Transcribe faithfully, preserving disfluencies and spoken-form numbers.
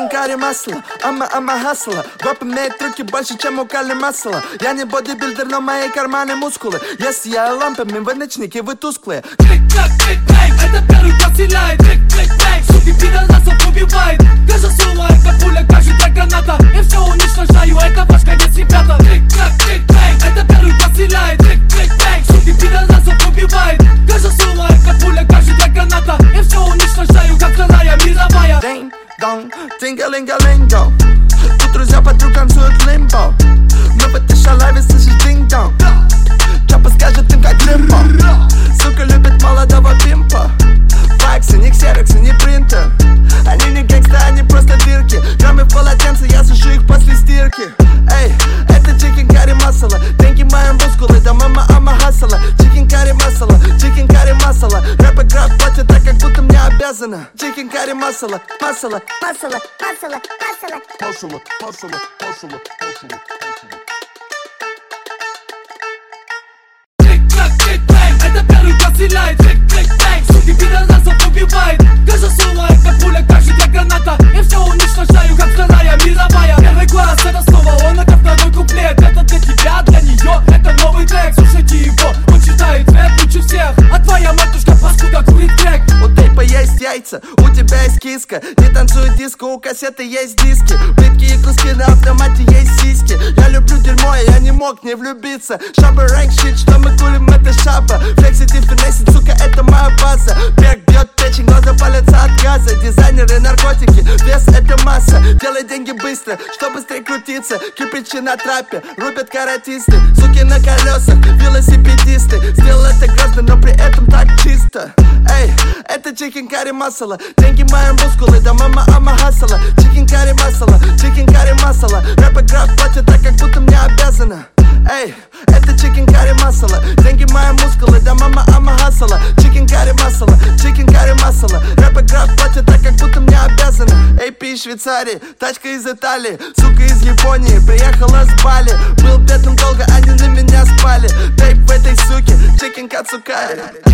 Chicken curry масло, ама ама хасла. Гоп имеет трюки больше, чем у Кали масла. Я не бодибилдер, но мои карманы мускулы. Я сияю лампами, вы ночники, вы тусклые. Клик-клак, клик-клак, это первый класс стреляет. Клик-клик-клик, суки пидорасов убивает. Кажется, это пуля, кажется, граната. Я все уничтожаю, это ваш конец, ребята. Клик-клак, клик-клак, это первый класс стреляет. Клик-клик-клик, суки пидорасов убивает. Кажется, это пуля, кажется, граната. Я все уничтожаю, как вторая мировая. Динг-донг, тинга-линга-линго. Тут друзья подруг танцуют лимбо. Мы в этой шалаве слышишь динг-донг. Чапа скажет им как лимбо. Сука любит молодого пимпа. Факсы, не ксероксы, не принтер. Они не гэнгста, они просто дырки. Граммы в полотенце, я сушу их после стирки. Эй, это chicken curry масала. Деньги мои мускулы, да мама ама хасала. Chicken curry масала, chicken curry масала. Рэп и граф платят так, как будто мне обязана. Chicken curry масала, масала, масала, масала, масала, масала, масала, масала, масала. Клик-клак, клик-клак, это первый класс стреляет. Клик-клик-клик, суки пидорасов убивает. Кажется, это пуля, кажется, граната. Я все уничтожаю, как вторая мировая. Первый класс, это снова он, это второй куплет. Это для тебя, для нее, это новый трек. Слушайте его, он читает рэп лучше всех. А твоя матушка паскуда курит трек. У тейпа есть яйца, у тебя есть киска. Не танцует диско, у кассеты есть диски. Плитки и куски на автомате есть сиськи. Я люблю дерьмо, и я не мог не влюбиться. Шаба рэнк щит, что мы курим, это шаба. Флексит и финесит, сука, это моя база. Бег бьет печень, глаза палятся от газа. Дизайнеры, наркотики, вес это масса. Делай деньги быстро, что быстрее крутиться. Кирпичи на трапе, рубят каратисты. Суки на колесах, велосипедисты. Сделал это грязно, но при этом так чисто. Эй, это chicken curry масала. Деньги мои мускулы, да мама ама хасала. Chicken curry масала, chicken curry масала. Рэп и граф платят так, как будто мне обязана. Эй, это chicken curry масала. Деньги мои мускулы, да мама ама хасала. Chicken curry масала, chicken curry масала. Рэп и граф платят так, как будто мне обязана. эй пи из Швейцарии, тачка из Италии. Сука из Японии, приехала с Бали. Был бедным долго, они на меня спали. Тейп в этой суке, chicken кацукари.